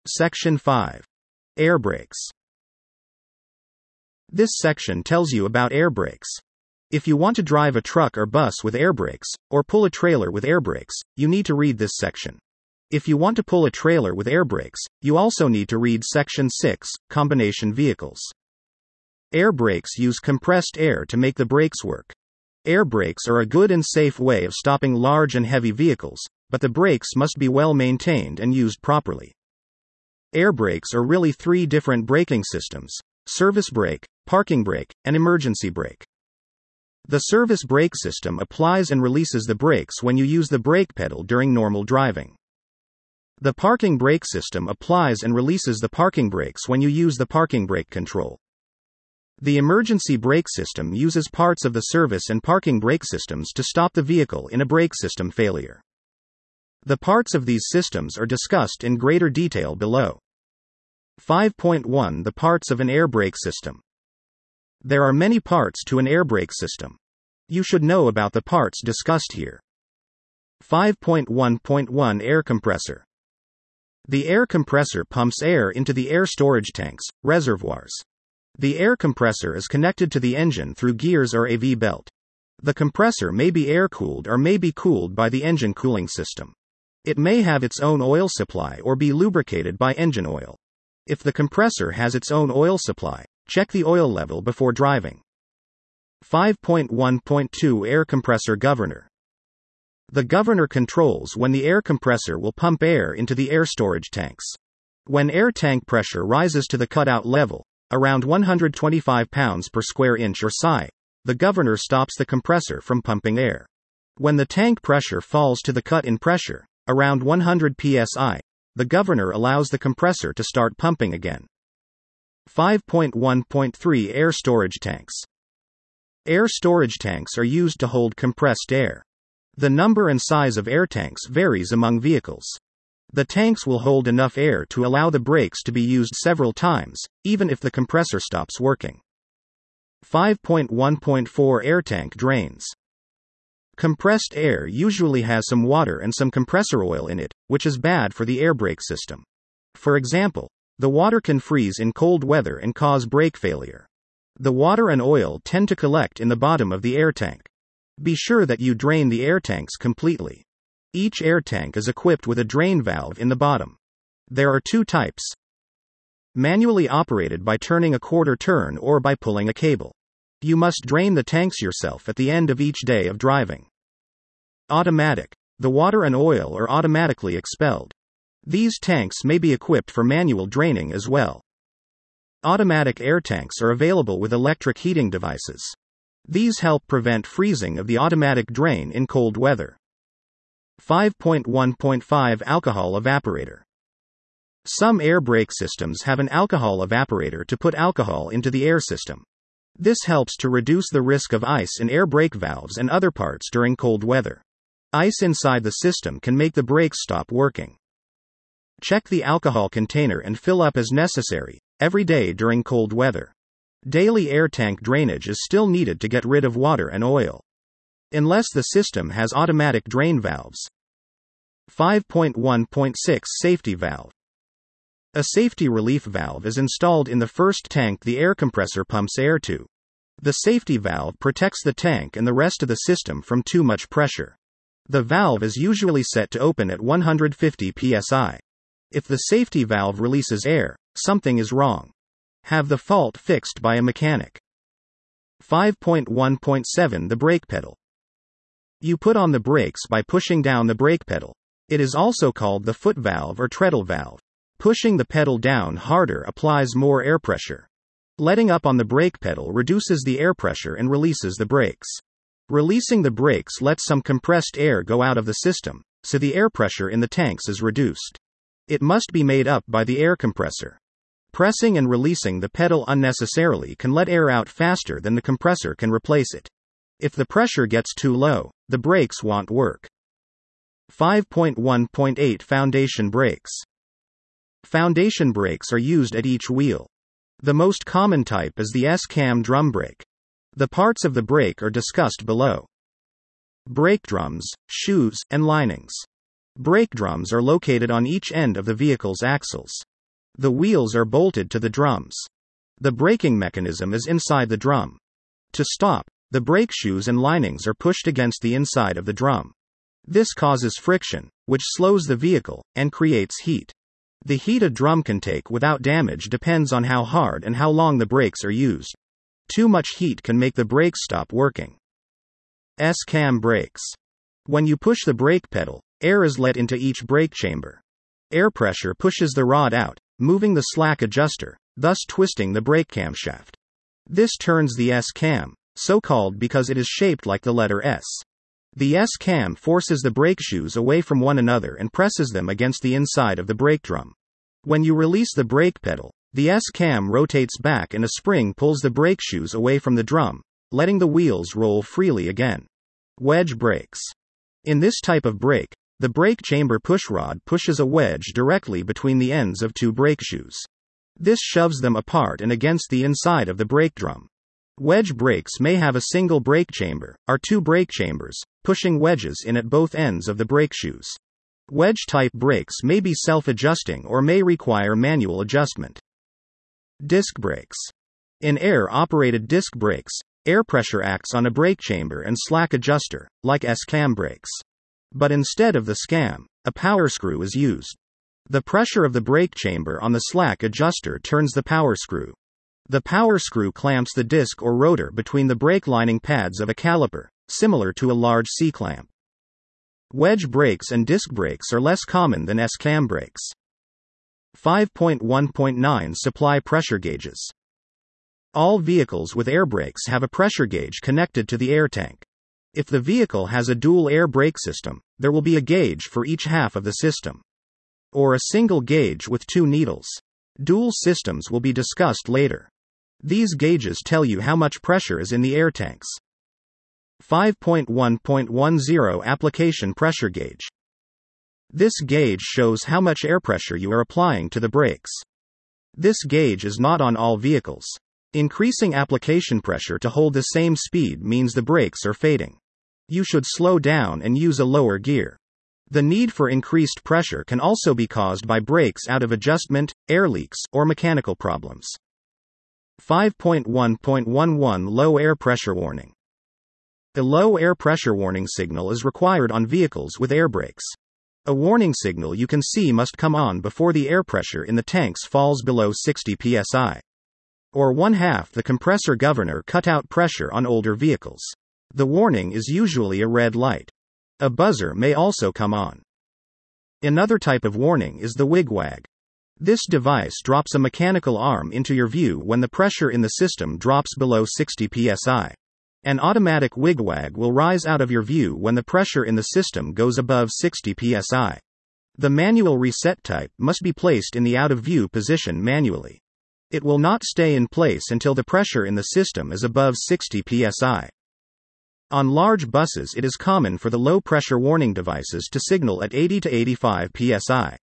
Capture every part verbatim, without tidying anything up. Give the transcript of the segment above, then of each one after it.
Section five. Air brakes. This section tells you about air brakes. If you want to drive a truck or bus with air brakes, or pull a trailer with air brakes, you need to read this section. If you want to pull a trailer with air brakes, you also need to read Section six, Combination Vehicles. Air brakes use compressed air to make the brakes work. Air brakes are a good and safe way of stopping large and heavy vehicles, but the brakes must be well maintained and used properly. Air brakes are really three different braking systems: service brake, parking brake, and emergency brake. The service brake system applies and releases the brakes when you use the brake pedal during normal driving. The parking brake system applies and releases the parking brakes when you use the parking brake control. The emergency brake system uses parts of the service and parking brake systems to stop the vehicle in a brake system failure. The parts of these systems are discussed in greater detail below. five point one The parts of an air brake system. There are many parts to an air brake system. You should know about the parts discussed here. five point one point one Air compressor. The air compressor pumps air into the air storage tanks, reservoirs. The air compressor is connected to the engine through gears or a V-belt. The compressor may be air-cooled or may be cooled by the engine cooling system. It may have its own oil supply or be lubricated by engine oil. If the compressor has its own oil supply, check the oil level before driving. five point one point two Air compressor governor. The governor controls when the air compressor will pump air into the air storage tanks. When air tank pressure rises to the cutout level, around one hundred twenty-five pounds per square inch or S I, the governor stops the compressor from pumping air. When the tank pressure falls to the cut-in pressure, around one hundred P S I, the governor allows the compressor to start pumping again. five point one point three Air storage tanks. Air storage tanks are used to hold compressed air. The number and size of air tanks varies among vehicles. The tanks will hold enough air to allow the brakes to be used several times, even if the compressor stops working. five point one point four Air tank drains. Compressed air usually has some water and some compressor oil in it, which is bad for the air brake system. For example, the water can freeze in cold weather and cause brake failure. The water and oil tend to collect in the bottom of the air tank. Be sure that you drain the air tanks completely. Each air tank is equipped with a drain valve in the bottom. There are two types: manually operated by turning a quarter turn or by pulling a cable. You must drain the tanks yourself at the end of each day of driving. Automatic. The water and oil are automatically expelled. These tanks may be equipped for manual draining as well. Automatic air tanks are available with electric heating devices. These help prevent freezing of the automatic drain in cold weather. five point one point five Alcohol evaporator. Some air brake systems have an alcohol evaporator to put alcohol into the air system. This helps to reduce the risk of ice in air brake valves and other parts during cold weather. Ice inside the system can make the brakes stop working. Check the alcohol container and fill up as necessary, every day during cold weather. Daily air tank drainage is still needed to get rid of water and oil, unless the system has automatic drain valves. five point one point six Safety valve. A safety relief valve is installed in the first tank the air compressor pumps air to. The safety valve protects the tank and the rest of the system from too much pressure. The valve is usually set to open at one hundred fifty P S I. If the safety valve releases air, something is wrong. Have the fault fixed by a mechanic. five point one point seven The brake pedal. You put on the brakes by pushing down the brake pedal. It is also called the foot valve or treadle valve. Pushing the pedal down harder applies more air pressure. Letting up on the brake pedal reduces the air pressure and releases the brakes. Releasing the brakes lets some compressed air go out of the system, so the air pressure in the tanks is reduced. It must be made up by the air compressor. Pressing and releasing the pedal unnecessarily can let air out faster than the compressor can replace it. If the pressure gets too low, the brakes won't work. five point one point eight Foundation brakes. Foundation brakes are used at each wheel. The most common type is the S-cam drum brake. The parts of the brake are discussed below. Brake drums, shoes, and linings. Brake drums are located on each end of the vehicle's axles. The wheels are bolted to the drums. The braking mechanism is inside the drum. To stop, the brake shoes and linings are pushed against the inside of the drum. This causes friction, which slows the vehicle, and creates heat. The heat a drum can take without damage depends on how hard and how long the brakes are used. Too much heat can make the brakes stop working. S-cam brakes. When you push the brake pedal, air is let into each brake chamber. Air pressure pushes the rod out, moving the slack adjuster, thus twisting the brake camshaft. This turns the S-cam, so called because it is shaped like the letter S. The S-cam forces the brake shoes away from one another and presses them against the inside of the brake drum. When you release the brake pedal, the S-cam rotates back and a spring pulls the brake shoes away from the drum, letting the wheels roll freely again. Wedge brakes. In this type of brake, the brake chamber pushrod pushes a wedge directly between the ends of two brake shoes. This shoves them apart and against the inside of the brake drum. Wedge brakes may have a single brake chamber, or two brake chambers, pushing wedges in at both ends of the brake shoes. Wedge-type brakes may be self-adjusting or may require manual adjustment. Disc brakes. In air-operated disc brakes, air pressure acts on a brake chamber and slack adjuster, like S-cam brakes. But instead of the scam, a power screw is used. The pressure of the brake chamber on the slack adjuster turns the power screw. The power screw clamps the disc or rotor between the brake lining pads of a caliper, similar to a large C-clamp. Wedge brakes and disc brakes are less common than S-cam brakes. five point one point nine Supply pressure gauges. All vehicles with air brakes have a pressure gauge connected to the air tank. If the vehicle has a dual air brake system, there will be a gauge for each half of the system. Or a single gauge with two needles. Dual systems will be discussed later. These gauges tell you how much pressure is in the air tanks. five point one point ten Application pressure gauge. This gauge shows how much air pressure you are applying to the brakes. This gauge is not on all vehicles. Increasing application pressure to hold the same speed means the brakes are fading. You should slow down and use a lower gear. The need for increased pressure can also be caused by brakes out of adjustment, air leaks, or mechanical problems. five point one point eleven Low air pressure warning. A low air pressure warning signal is required on vehicles with air brakes. A warning signal you can see must come on before the air pressure in the tanks falls below sixty P S I. Or one half the compressor governor cutout pressure on older vehicles. The warning is usually a red light. A buzzer may also come on. Another type of warning is the wigwag. This device drops a mechanical arm into your view when the pressure in the system drops below sixty P S I. An automatic wigwag will rise out of your view when the pressure in the system goes above sixty P S I. The manual reset type must be placed in the out-of-view position manually. It will not stay in place until the pressure in the system is above sixty P S I. On large buses, it is common for the low-pressure warning devices to signal at eighty to eighty-five P S I.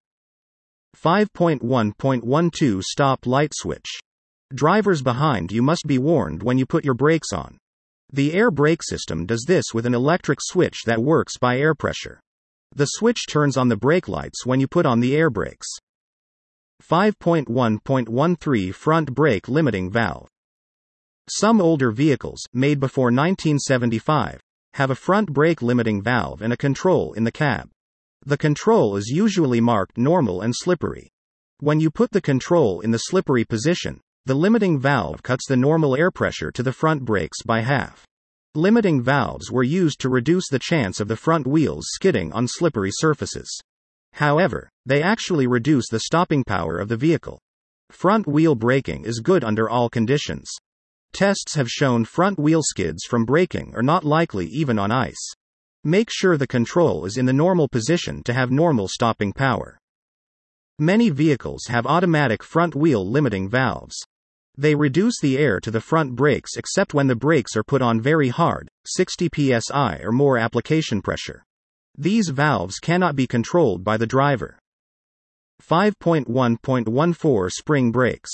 five point one point twelve Stop light switch. Drivers behind you must be warned when you put your brakes on. The air brake system does this with an electric switch that works by air pressure. The switch turns on the brake lights when you put on the air brakes. five point one point thirteen Front brake limiting valve. Some older vehicles, made before nineteen seventy-five, have a front brake limiting valve and a control in the cab. The control is usually marked normal and slippery. When you put the control in the slippery position, the limiting valve cuts the normal air pressure to the front brakes by half. Limiting valves were used to reduce the chance of the front wheels skidding on slippery surfaces. However, they actually reduce the stopping power of the vehicle. Front wheel braking is good under all conditions. Tests have shown front wheel skids from braking are not likely even on ice. Make sure the control is in the normal position to have normal stopping power. Many vehicles have automatic front wheel limiting valves. They reduce the air to the front brakes except when the brakes are put on very hard, sixty P S I or more application pressure. These valves cannot be controlled by the driver. five point one point fourteen Spring brakes.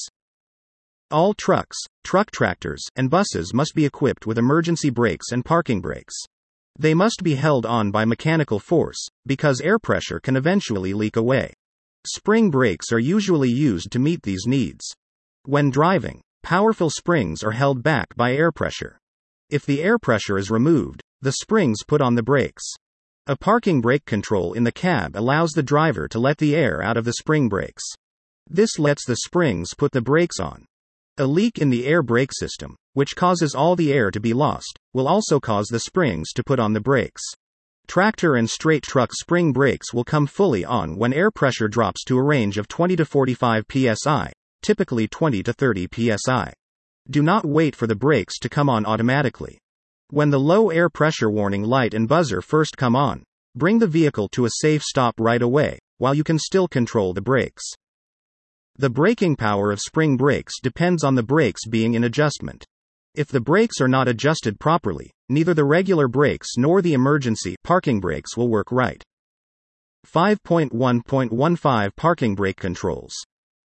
All trucks, truck tractors, and buses must be equipped with emergency brakes and parking brakes. They must be held on by mechanical force, because air pressure can eventually leak away. Spring brakes are usually used to meet these needs. When driving, powerful springs are held back by air pressure. If the air pressure is removed, the springs put on the brakes. A parking brake control in the cab allows the driver to let the air out of the spring brakes. This lets the springs put the brakes on. A leak in the air brake system, which causes all the air to be lost, will also cause the springs to put on the brakes. Tractor and straight truck spring brakes will come fully on when air pressure drops to a range of twenty to forty-five P S I, typically twenty to thirty P S I. Do not wait for the brakes to come on automatically. When the low air pressure warning light and buzzer first come on, bring the vehicle to a safe stop right away, while you can still control the brakes. The braking power of spring brakes depends on the brakes being in adjustment. If the brakes are not adjusted properly, neither the regular brakes nor the emergency parking brakes will work right. five point one point fifteen Parking brake controls.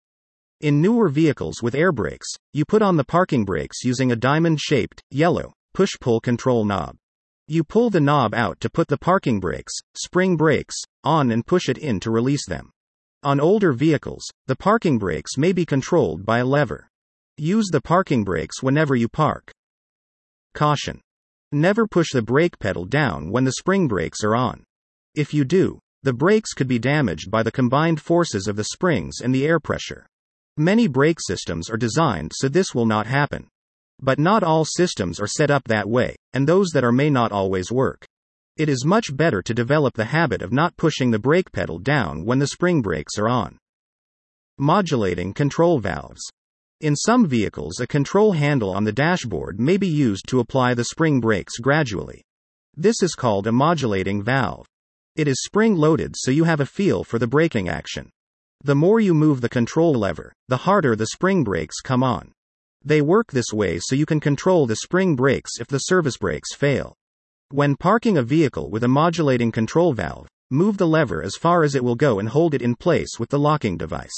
In newer vehicles with air brakes, you put on the parking brakes using a diamond-shaped, yellow, push-pull control knob. You pull the knob out to put the parking brakes, spring brakes, on and push it in to release them. On older vehicles, the parking brakes may be controlled by a lever. Use the parking brakes whenever you park. Caution. Never push the brake pedal down when the spring brakes are on. If you do, the brakes could be damaged by the combined forces of the springs and the air pressure. Many brake systems are designed so this will not happen. But not all systems are set up that way, and those that are may not always work. It is much better to develop the habit of not pushing the brake pedal down when the spring brakes are on. Modulating control valves. In some vehicles, a control handle on the dashboard may be used to apply the spring brakes gradually. This is called a modulating valve. It is spring-loaded so you have a feel for the braking action. The more you move the control lever, the harder the spring brakes come on. They work this way so you can control the spring brakes if the service brakes fail. When parking a vehicle with a modulating control valve, move the lever as far as it will go and hold it in place with the locking device.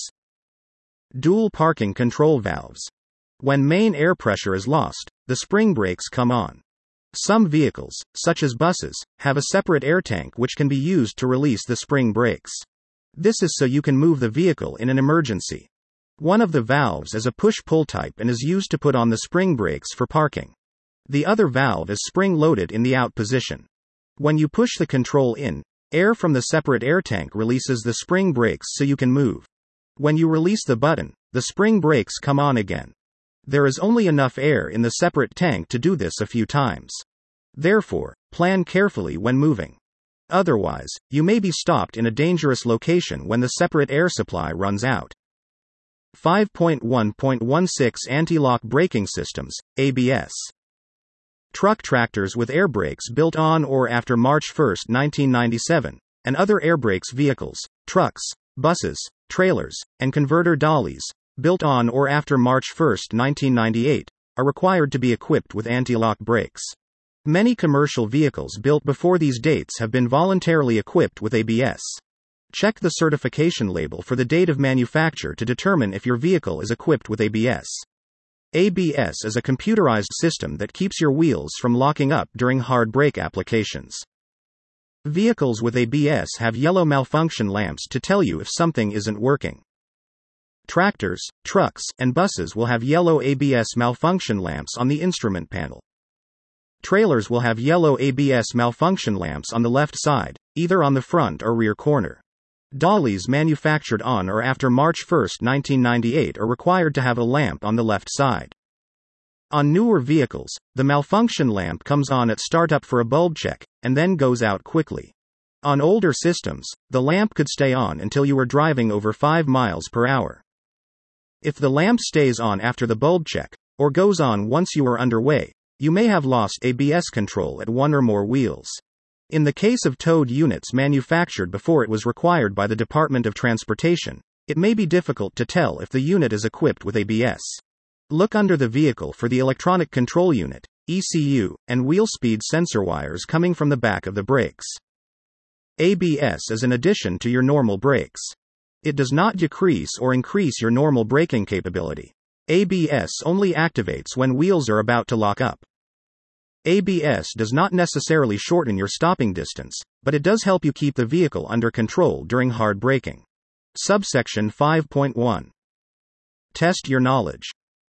Dual parking control valves. When main air pressure is lost, the spring brakes come on. Some vehicles, such as buses, have a separate air tank which can be used to release the spring brakes. This is so you can move the vehicle in an emergency. One of the valves is a push-pull type and is used to put on the spring brakes for parking. The other valve is spring-loaded in the out position. When you push the control in, air from the separate air tank releases the spring brakes so you can move. When you release the button, the spring brakes come on again. There is only enough air in the separate tank to do this a few times. Therefore, plan carefully when moving. Otherwise, you may be stopped in a dangerous location when the separate air supply runs out. five point one point sixteen Anti-lock braking systems, A B S. Truck tractors with air brakes built on or after March first, nineteen ninety-seven, and other air brakes vehicles, trucks, buses, trailers, and converter dollies, built on or after March first, nineteen ninety-eight, are required to be equipped with anti-lock brakes. Many commercial vehicles built before these dates have been voluntarily equipped with A B S. Check the certification label for the date of manufacture to determine if your vehicle is equipped with A B S. A B S is a computerized system that keeps your wheels from locking up during hard brake applications. Vehicles with A B S have yellow malfunction lamps to tell you if something isn't working. Tractors, trucks, and buses will have yellow A B S malfunction lamps on the instrument panel. Trailers will have yellow A B S malfunction lamps on the left side, either on the front or rear corner. Dollies manufactured on or after March first, nineteen ninety-eight are required to have a lamp on the left side. On newer vehicles, the malfunction lamp comes on at startup for a bulb check, and then goes out quickly. On older systems, the lamp could stay on until you were driving over five miles per hour. If the lamp stays on after the bulb check, or goes on once you are underway, you may have lost A B S control at one or more wheels. In the case of towed units manufactured before it was required by the Department of Transportation, it may be difficult to tell if the unit is equipped with A B S. Look under the vehicle for the electronic control unit, E C U, and wheel speed sensor wires coming from the back of the brakes. A B S is an addition to your normal brakes. It does not decrease or increase your normal braking capability. A B S only activates when wheels are about to lock up. A B S does not necessarily shorten your stopping distance, but it does help you keep the vehicle under control during hard braking. Subsection five point one. Test your knowledge.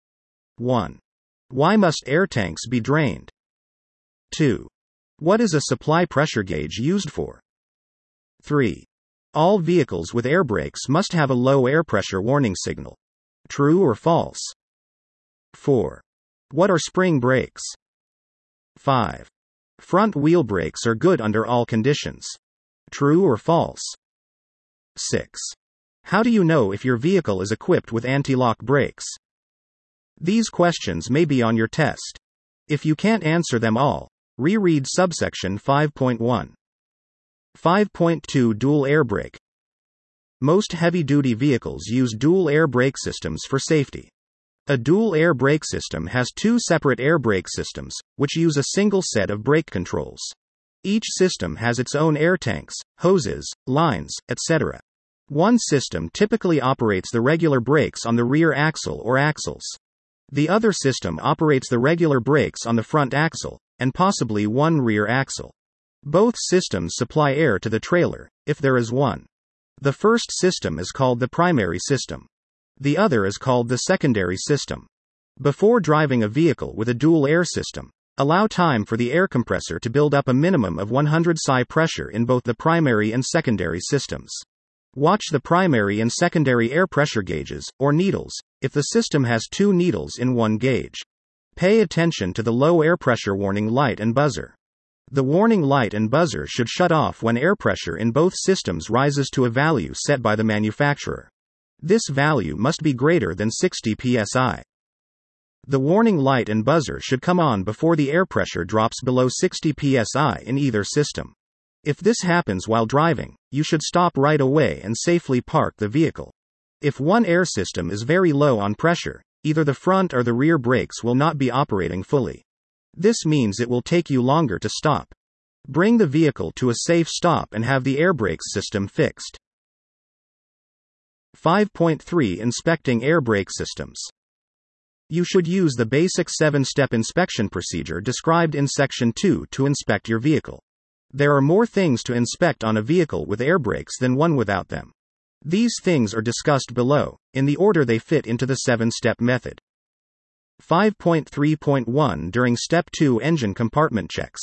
one. Why must air tanks be drained? two. What is a supply pressure gauge used for? three. All vehicles with air brakes must have a low air pressure warning signal. True or false? four. What are spring brakes? five. Front wheel brakes are good under all conditions. True or false? six. How do you know if your vehicle is equipped with anti-lock brakes? These questions may be on your test. If you can't answer them all, reread subsection five point one. five point two Dual air brake. Most heavy-duty vehicles use dual air brake systems for safety. A dual air brake system has two separate air brake systems, which use a single set of brake controls. Each system has its own air tanks, hoses, lines, et cetera. One system typically operates the regular brakes on the rear axle or axles. The other system operates the regular brakes on the front axle, and possibly one rear axle. Both systems supply air to the trailer, if there is one. The first system is called the primary system. The other is called the secondary system. Before driving a vehicle with a dual air system, allow time for the air compressor to build up a minimum of one hundred psi pressure in both the primary and secondary systems. Watch the primary and secondary air pressure gauges, or needles, if the system has two needles in one gauge. Pay attention to the low air pressure warning light and buzzer. The warning light and buzzer should shut off when air pressure in both systems rises to a value set by the manufacturer. This value must be greater than sixty P S I. The warning light and buzzer should come on before the air pressure drops below sixty P S I in either system. If this happens while driving, you should stop right away and safely park the vehicle. If one air system is very low on pressure, either the front or the rear brakes will not be operating fully. This means it will take you longer to stop. Bring the vehicle to a safe stop and have the air brakes system fixed. five point three Inspecting air brake systems. You should use the basic seven-step inspection procedure described in Section two to inspect your vehicle. There are more things to inspect on a vehicle with air brakes than one without them. These things are discussed below, in the order they fit into the seven-step method. five point three point one During Step two Engine compartment checks.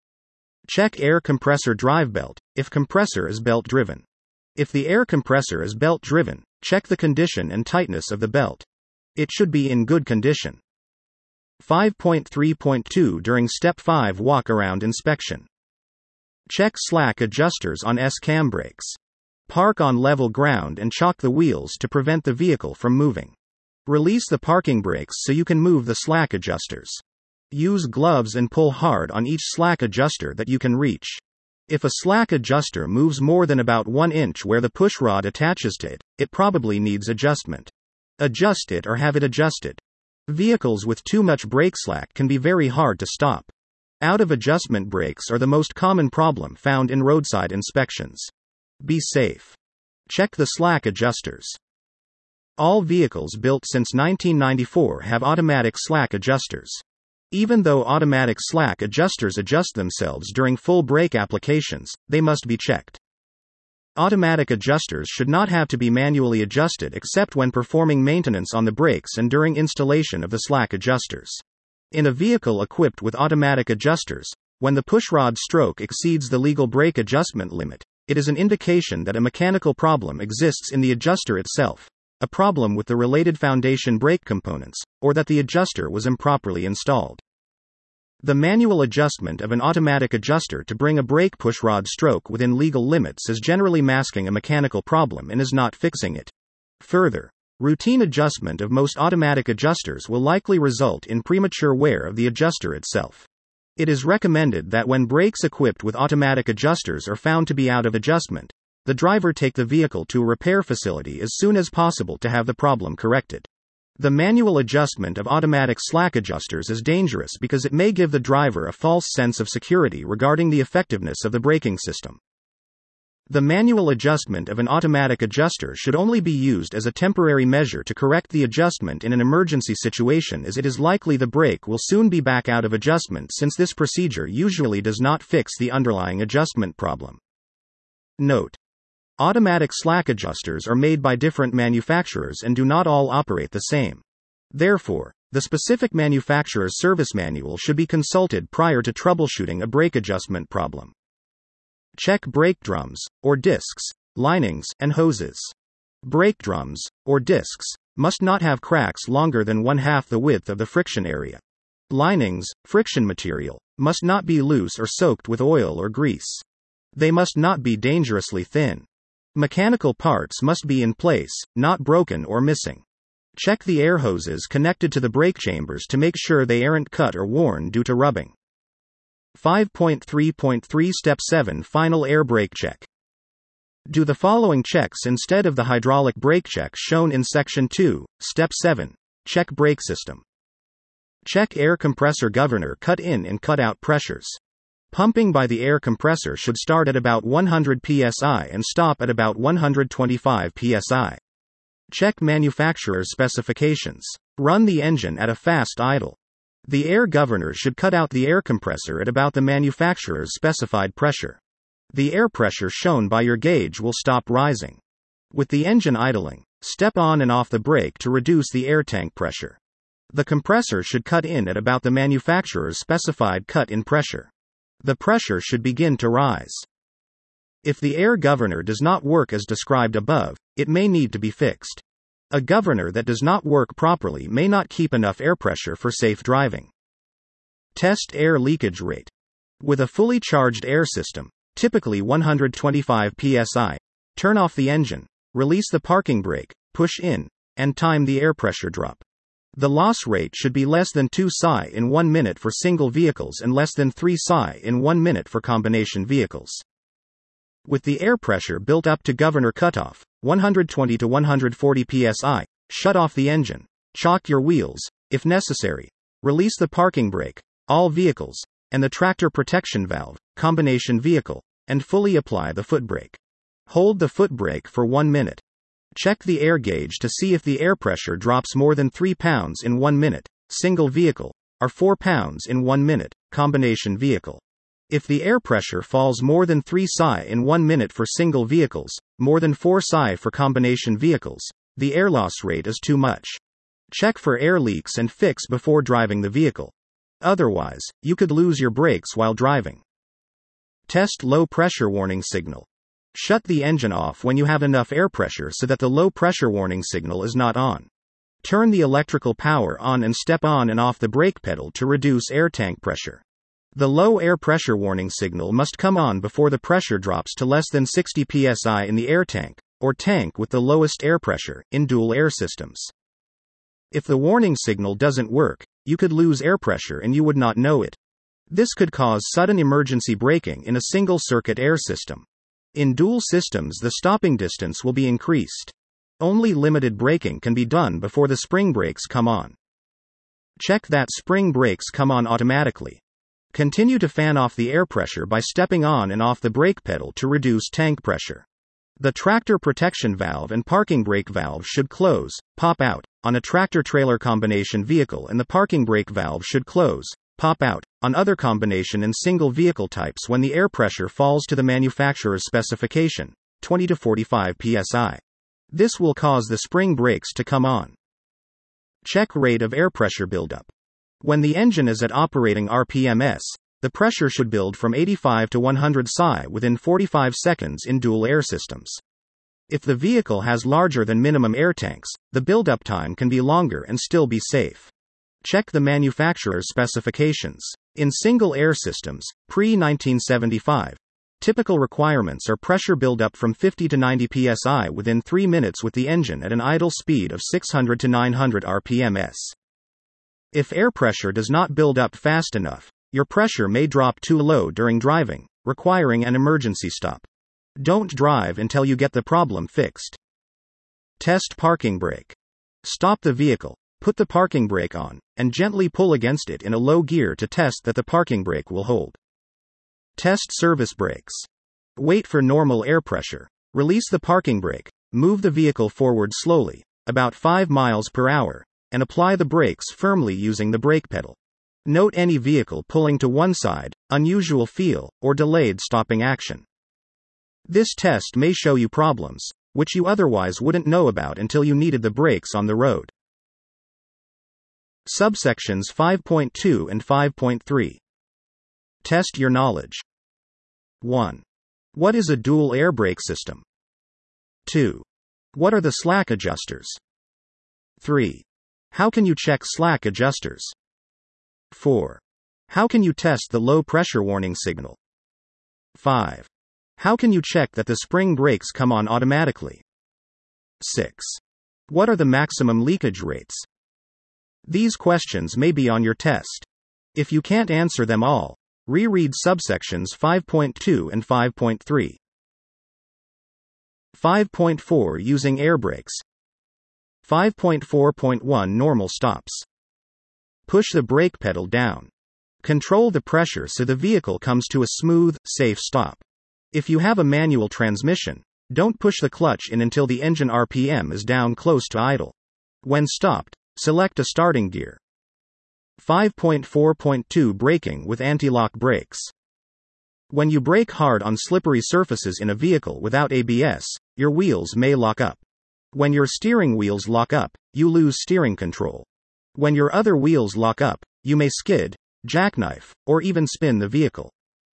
Check air compressor drive belt, if compressor is belt-driven. If the air compressor is belt-driven, check the condition and tightness of the belt. It should be in good condition. five point three point two During Step five Walk-around inspection. Check slack adjusters on S-cam brakes. Park on level ground and chock the wheels to prevent the vehicle from moving. Release the parking brakes so you can move the slack adjusters. Use gloves and pull hard on each slack adjuster that you can reach. If a slack adjuster moves more than about one inch where the pushrod attaches to it, it probably needs adjustment. Adjust it or have it adjusted. Vehicles with too much brake slack can be very hard to stop. Out-of-adjustment brakes are the most common problem found in roadside inspections. Be safe. Check the slack adjusters. All vehicles built since nineteen ninety-four have automatic slack adjusters. Even though automatic slack adjusters adjust themselves during full brake applications, they must be checked. Automatic adjusters should not have to be manually adjusted except when performing maintenance on the brakes and during installation of the slack adjusters. In a vehicle equipped with automatic adjusters, when the pushrod stroke exceeds the legal brake adjustment limit, it is an indication that a mechanical problem exists in the adjuster itself, a problem with the related foundation brake components, or that the adjuster was improperly installed. The manual adjustment of an automatic adjuster to bring a brake pushrod stroke within legal limits is generally masking a mechanical problem and is not fixing it. Further, routine adjustment of most automatic adjusters will likely result in premature wear of the adjuster itself. It is recommended that when brakes equipped with automatic adjusters are found to be out of adjustment, the driver take the vehicle to a repair facility as soon as possible to have the problem corrected. The manual adjustment of automatic slack adjusters is dangerous because it may give the driver a false sense of security regarding the effectiveness of the braking system. The manual adjustment of an automatic adjuster should only be used as a temporary measure to correct the adjustment in an emergency situation, as it is likely the brake will soon be back out of adjustment, since this procedure usually does not fix the underlying adjustment problem. Note: Automatic slack adjusters are made by different manufacturers and do not all operate the same. Therefore, the specific manufacturer's service manual should be consulted prior to troubleshooting a brake adjustment problem. Check brake drums, or discs, linings, and hoses. Brake drums, or discs, must not have cracks longer than one half the width of the friction area. Linings, friction material, must not be loose or soaked with oil or grease. They must not be dangerously thin. Mechanical parts must be in place, not broken or missing. Check the air hoses connected to the brake chambers to make sure they aren't cut or worn due to rubbing. five point three point three Step seven Final Air Brake Check. Do the following checks instead of the hydraulic brake check shown in Section two, Step seven. Check brake system. Check air compressor governor cut-in and cut-out pressures. Pumping by the air compressor should start at about one hundred P S I and stop at about one hundred twenty-five P S I. Check manufacturer's specifications. Run the engine at a fast idle. The air governor should cut out the air compressor at about the manufacturer's specified pressure. The air pressure shown by your gauge will stop rising. With the engine idling, step on and off the brake to reduce the air tank pressure. The compressor should cut in at about the manufacturer's specified cut-in pressure. The pressure should begin to rise. If the air governor does not work as described above, it may need to be fixed. A governor that does not work properly may not keep enough air pressure for safe driving. Test air leakage rate. With a fully charged air system, typically one hundred twenty-five P S I, turn off the engine, release the parking brake, push in, and time the air pressure drop. The loss rate should be less than two S I in one minute for single vehicles and less than three S I in one minute for combination vehicles. With the air pressure built up to governor cutoff, one hundred twenty to one hundred forty P S I, shut off the engine, chock your wheels, if necessary, release the parking brake, all vehicles, and the tractor protection valve, combination vehicle, and fully apply the foot brake. Hold the foot brake for one minute. Check the air gauge to see if the air pressure drops more than three pounds in one minute, single vehicle, or four pounds in one minute, combination vehicle. If the air pressure falls more than three S I in one minute for single vehicles, more than four S I for combination vehicles, the air loss rate is too much. Check for air leaks and fix before driving the vehicle. Otherwise, you could lose your brakes while driving. Test low pressure warning signal. Shut the engine off when you have enough air pressure so that the low pressure warning signal is not on. Turn the electrical power on and step on and off the brake pedal to reduce air tank pressure. The low air pressure warning signal must come on before the pressure drops to less than sixty P S I in the air tank, or tank with the lowest air pressure, in dual air systems. If the warning signal doesn't work, you could lose air pressure and you would not know it. This could cause sudden emergency braking in a single circuit air system. In dual systems, the stopping distance will be increased. Only limited braking can be done before the spring brakes come on. Check that spring brakes come on automatically. Continue to fan off the air pressure by stepping on and off the brake pedal to reduce tank pressure. The tractor protection valve and parking brake valve should close, pop out, on a tractor-trailer combination vehicle, and the parking brake valve should close, pop out, on other combination and single vehicle types when the air pressure falls to the manufacturer's specification, twenty to forty-five P S I. This will cause the spring brakes to come on. Check rate of air pressure buildup. When the engine is at operating R P M S, the pressure should build from eighty-five to one hundred S I within forty-five seconds in dual air systems. If the vehicle has larger than minimum air tanks, the buildup time can be longer and still be safe. Check the manufacturer's specifications. In single air systems, pre nineteen seventy-five, typical requirements are pressure buildup from fifty to ninety P S I within three minutes with the engine at an idle speed of six hundred to nine hundred R P M S. If air pressure does not build up fast enough, your pressure may drop too low during driving, requiring an emergency stop. Don't drive until you get the problem fixed. Test parking brake. Stop the vehicle, put the parking brake on, and gently pull against it in a low gear to test that the parking brake will hold. Test service brakes. Wait for normal air pressure. Release the parking brake, move the vehicle forward slowly, about five miles per hour, and apply the brakes firmly using the brake pedal. Note any vehicle pulling to one side, unusual feel, or delayed stopping action. This test may show you problems, which you otherwise wouldn't know about until you needed the brakes on the road. Subsections five point two and five point three. Test your knowledge. one. What is a dual air brake system? two. What are the slack adjusters? three. How can you check slack adjusters? four. How can you test the low pressure warning signal? five. How can you check that the spring brakes come on automatically? six. What are the maximum leakage rates? These questions may be on your test. If you can't answer them all, reread subsections five point two and five point three. five point four Using air brakes. five point four point one Normal stops. Push the brake pedal down. Control the pressure so the vehicle comes to a smooth, safe stop. If you have a manual transmission, don't push the clutch in until the engine R P M is down close to idle. When stopped, select a starting gear. five point four point two Braking with anti-lock brakes. When you brake hard on slippery surfaces in a vehicle without A B S, your wheels may lock up. When your steering wheels lock up, you lose steering control. When your other wheels lock up, you may skid, jackknife, or even spin the vehicle.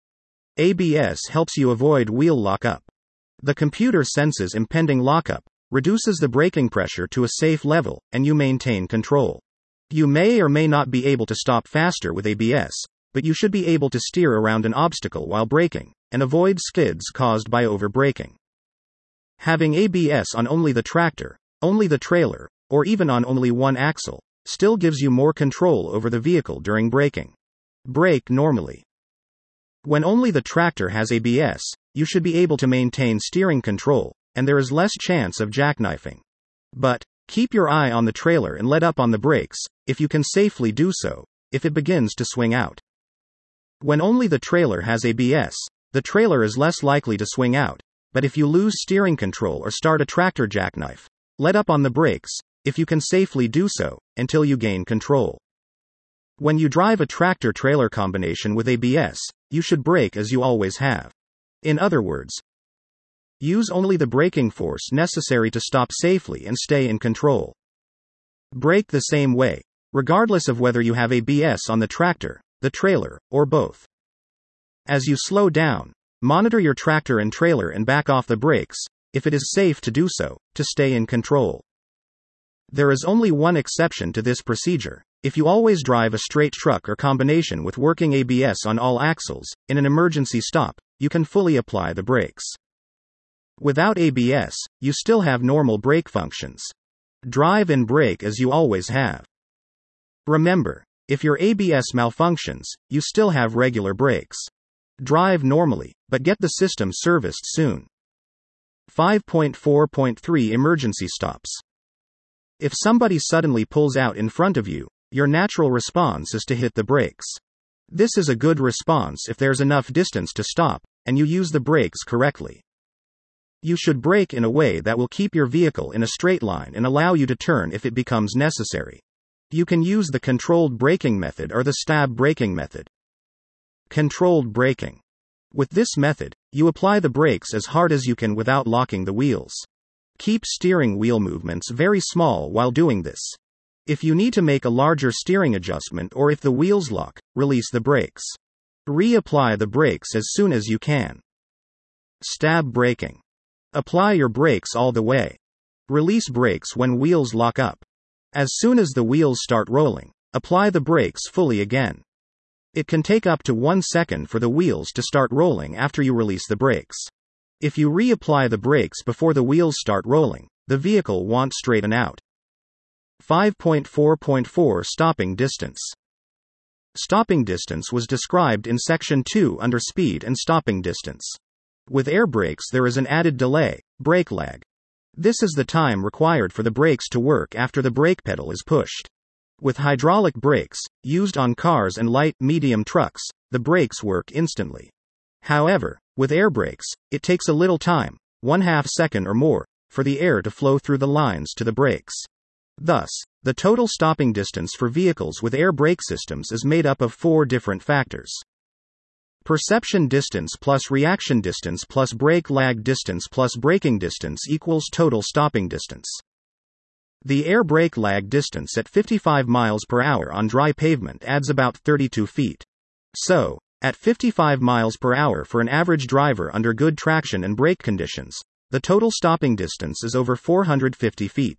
A B S helps you avoid wheel lockup. The computer senses impending lockup, reduces the braking pressure to a safe level, and you maintain control. You may or may not be able to stop faster with A B S, but you should be able to steer around an obstacle while braking, and avoid skids caused by overbraking. Having A B S on only the tractor, only the trailer, or even on only one axle, still gives you more control over the vehicle during braking. Brake normally. When only the tractor has A B S, you should be able to maintain steering control, and there is less chance of jackknifing. But, keep your eye on the trailer and let up on the brakes, if you can safely do so, if it begins to swing out. When only the trailer has A B S, the trailer is less likely to swing out, but if you lose steering control or start a tractor jackknife, let up on the brakes, if you can safely do so, until you gain control. When you drive a tractor-trailer combination with A B S, you should brake as you always have. In other words, use only the braking force necessary to stop safely and stay in control. Brake the same way, regardless of whether you have A B S on the tractor, the trailer, or both. As you slow down, monitor your tractor and trailer and back off the brakes, if it is safe to do so, to stay in control. There is only one exception to this procedure. If you always drive a straight truck or combination with working A B S on all axles, in an emergency stop, you can fully apply the brakes. Without A B S, you still have normal brake functions. Drive and brake as you always have. Remember, if your A B S malfunctions, you still have regular brakes. Drive normally, but get the system serviced soon. five point four point three Emergency stops. If somebody suddenly pulls out in front of you, your natural response is to hit the brakes. This is a good response if there's enough distance to stop, and you use the brakes correctly. You should brake in a way that will keep your vehicle in a straight line and allow you to turn if it becomes necessary. You can use the controlled braking method or the stab braking method. Controlled braking. With this method, you apply the brakes as hard as you can without locking the wheels. Keep steering wheel movements very small while doing this. If you need to make a larger steering adjustment or if the wheels lock, release the brakes. Reapply the brakes as soon as you can. Stab braking. Apply your brakes all the way. Release brakes when wheels lock up. As soon as the wheels start rolling, apply the brakes fully again. It can take up to one second for the wheels to start rolling after you release the brakes. If you reapply the brakes before the wheels start rolling, the vehicle won't straighten out. five point four point four Stopping distance. Stopping distance was described in Section two under Speed and Stopping distance. With air brakes there is an added delay, brake lag. This is the time required for the brakes to work after the brake pedal is pushed. With hydraulic brakes, used on cars and light, medium trucks, the brakes work instantly. However, with air brakes, it takes a little time, one half second or more, for the air to flow through the lines to the brakes. Thus, the total stopping distance for vehicles with air brake systems is made up of four different factors. Perception distance plus reaction distance plus brake lag distance plus braking distance equals total stopping distance. The air brake lag distance at fifty-five miles per hour on dry pavement adds about thirty-two feet. So, at fifty-five miles per hour for an average driver under good traction and brake conditions, the total stopping distance is over four hundred fifty feet.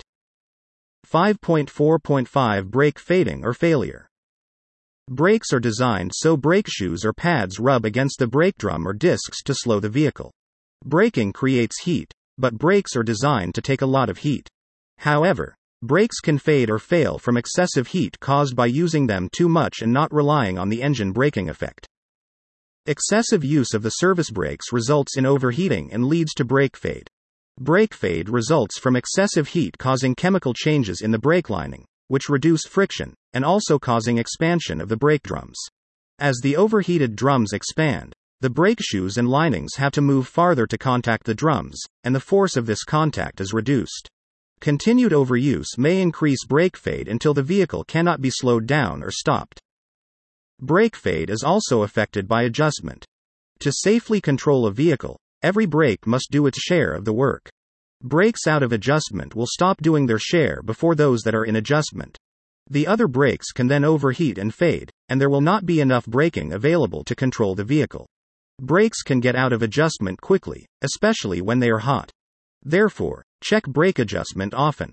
five point four point five Brake fading or failure. Brakes are designed so brake shoes or pads rub against the brake drum or discs to slow the vehicle. Braking creates heat, but brakes are designed to take a lot of heat. However, brakes can fade or fail from excessive heat caused by using them too much and not relying on the engine braking effect. Excessive use of the service brakes results in overheating and leads to brake fade. Brake fade results from excessive heat causing chemical changes in the brake lining, which reduce friction, and also causing expansion of the brake drums. As the overheated drums expand, the brake shoes and linings have to move farther to contact the drums, and the force of this contact is reduced. Continued overuse may increase brake fade until the vehicle cannot be slowed down or stopped. Brake fade is also affected by adjustment. To safely control a vehicle, every brake must do its share of the work. Brakes out of adjustment will stop doing their share before those that are in adjustment. The other brakes can then overheat and fade, and there will not be enough braking available to control the vehicle. Brakes can get out of adjustment quickly, especially when they are hot. Therefore, check brake adjustment often.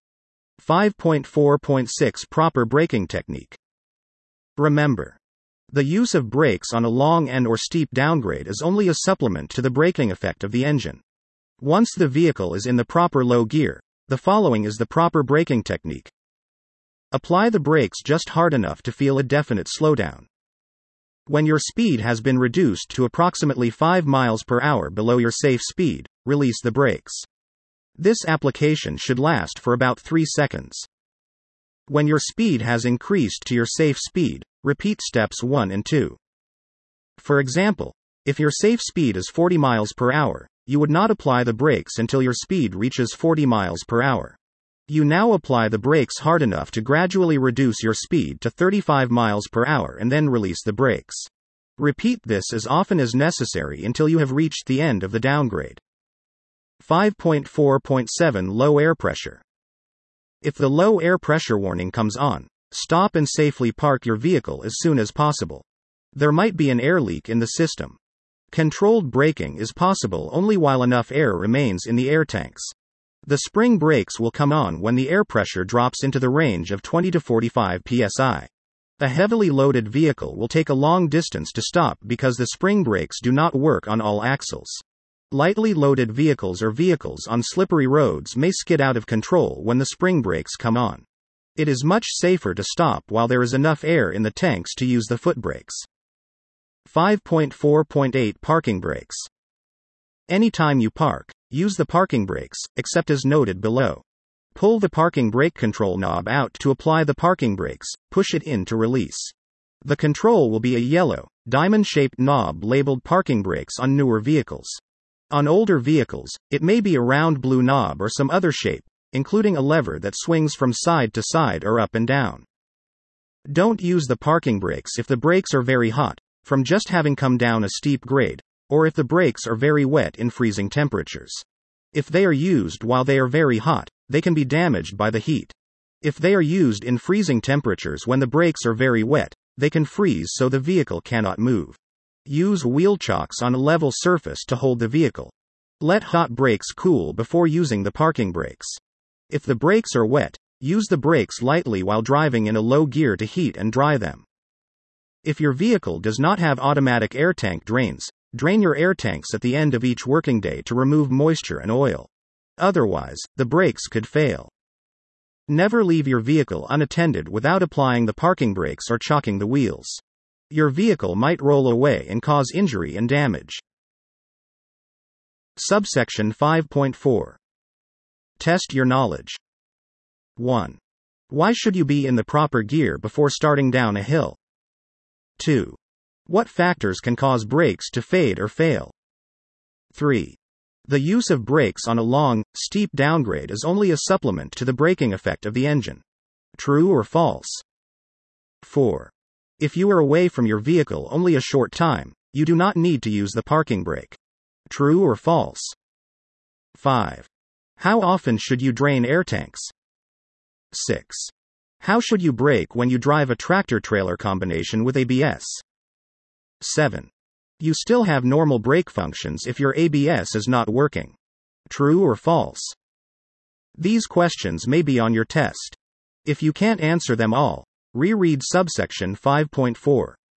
five point four point six Proper braking technique. Remember, the use of brakes on a long and or steep downgrade is only a supplement to the braking effect of the engine. Once the vehicle is in the proper low gear, the following is the proper braking technique. Apply the brakes just hard enough to feel a definite slowdown. When your speed has been reduced to approximately five miles per hour below your safe speed, release the brakes. This application should last for about three seconds. When your speed has increased to your safe speed, repeat steps one and two. For example, if your safe speed is forty miles per hour, you would not apply the brakes until your speed reaches forty miles per hour. You now apply the brakes hard enough to gradually reduce your speed to thirty-five miles per hour and then release the brakes. Repeat this as often as necessary until you have reached the end of the downgrade. five point four point seven Low air pressure. If the low air pressure warning comes on, stop and safely park your vehicle as soon as possible. There might be an air leak in the system. Controlled braking is possible only while enough air remains in the air tanks. The spring brakes will come on when the air pressure drops into the range of twenty to forty-five P S I. A heavily loaded vehicle will take a long distance to stop because the spring brakes do not work on all axles. Lightly loaded vehicles or vehicles on slippery roads may skid out of control when the spring brakes come on. It is much safer to stop while there is enough air in the tanks to use the foot brakes. five point four point eight Parking brakes. Anytime you park, use the parking brakes, except as noted below. Pull the parking brake control knob out to apply the parking brakes, push it in to release. The control will be a yellow, diamond-shaped knob labeled parking brakes on newer vehicles. On older vehicles, it may be a round blue knob or some other shape, including a lever that swings from side to side or up and down. Don't use the parking brakes if the brakes are very hot, from just having come down a steep grade, or if the brakes are very wet in freezing temperatures. If they are used while they are very hot, they can be damaged by the heat. If they are used in freezing temperatures when the brakes are very wet, they can freeze so the vehicle cannot move. Use wheel chocks on a level surface to hold the vehicle. Let hot brakes cool before using the parking brakes. If the brakes are wet, use the brakes lightly while driving in a low gear to heat and dry them. If your vehicle does not have automatic air tank drains, drain your air tanks at the end of each working day to remove moisture and oil. Otherwise, the brakes could fail. Never leave your vehicle unattended without applying the parking brakes or chocking the wheels. Your vehicle might roll away and cause injury and damage. Subsection five point four. Test your knowledge. one. Why should you be in the proper gear before starting down a hill? two. What factors can cause brakes to fade or fail? three. The use of brakes on a long, steep downgrade is only a supplement to the braking effect of the engine. True or false? four. If you are away from your vehicle only a short time, You do not need to use the parking brake. True or false? five. How often should you drain air tanks? six. How should you brake when you drive a tractor-trailer combination with A B S? seven. You still have normal brake functions if your A B S is not working. True or false? These questions may be on your test. If you can't answer them all, reread subsection five point four.